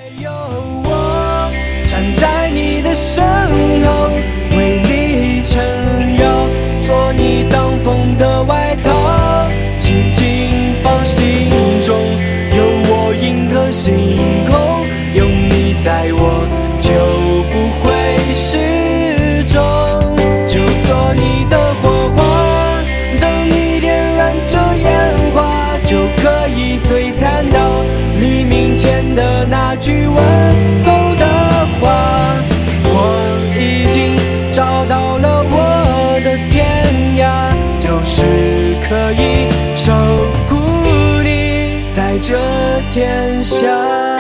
有我站在你的身后，为你撑腰，做你挡风的外套，紧紧放心中。有我银河星空，有你在我就不会失踪。就做你的火花，等你点燃这烟花，就可以璀璨到黎明前的那句问候的话。我已经找到了我的天涯，就是可以守护你在这天下。